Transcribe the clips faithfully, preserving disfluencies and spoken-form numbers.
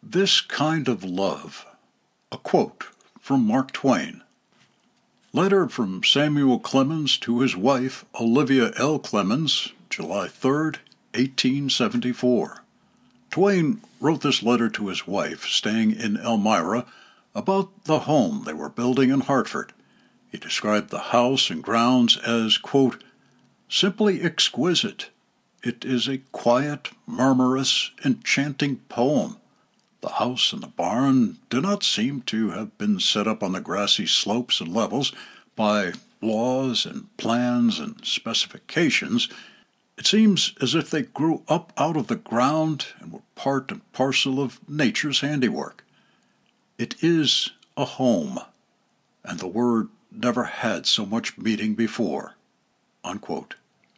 This Kind of Love. A quote from Mark Twain. Letter from Samuel Clemens to his wife, Olivia L. Clemens, July third, eighteen seventy-four. Twain wrote this letter to his wife, staying in Elmira, about the home they were building in Hartford. He described the house and grounds as, quote, simply exquisite. It is a quiet, murmurous, enchanting poem. The house and the barn do not seem to have been set up on the grassy slopes and levels by laws and plans and specifications. It seems as if they grew up out of the ground and were part and parcel of nature's handiwork. It is a home, and the word never had so much meaning before. Unquote.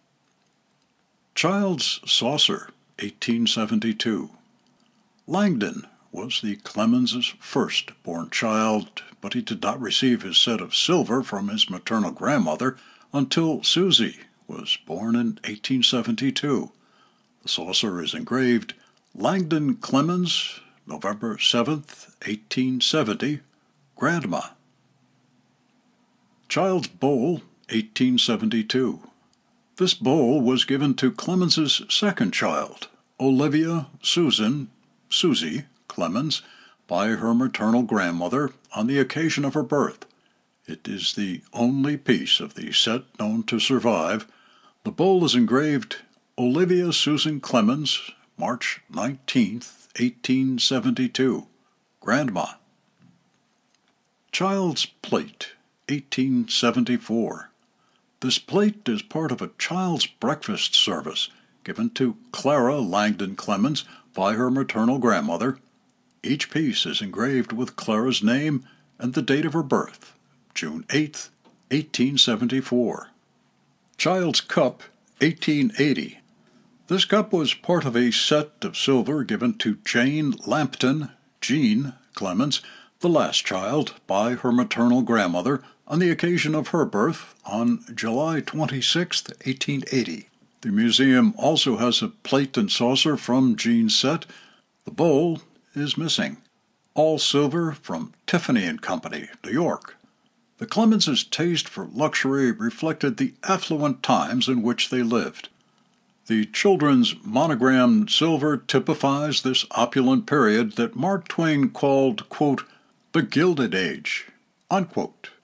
Child's Saucer, eighteen seventy-two. Langdon was the Clemens' first-born child, but he did not receive his set of silver from his maternal grandmother until Susie was born in eighteen seventy-two. The saucer is engraved Langdon Clemens, November seventh, eighteen seventy, Grandma. Child's Bowl, eighteen seventy-two. This bowl was given to Clemens' second child, Olivia Susan, Susie Clemens, by her maternal grandmother on the occasion of her birth. It is the only piece of the set known to survive. The bowl is engraved Olivia Susan Clemens, March nineteenth, eighteen seventy-two, Grandma. Child's Plate, eighteen seventy-four. This plate is part of a child's breakfast service given to Clara Langdon Clemens by her maternal grandmother. Each piece is engraved with Clara's name and the date of her birth, June eighth, eighteen seventy-four. Child's Cup, eighteen eighty. This cup was part of a set of silver given to Jane Lampton, Jean Clemens, the last child, by her maternal grandmother on the occasion of her birth on July twenty-sixth, eighteen eighty. The museum also has a plate and saucer from Jean's set. The bowl is missing. All silver from Tiffany and Company, New York. The Clemens' taste for luxury reflected the affluent times in which they lived. The children's monogrammed silver typifies this opulent period that Mark Twain called, quote, the Gilded Age, unquote.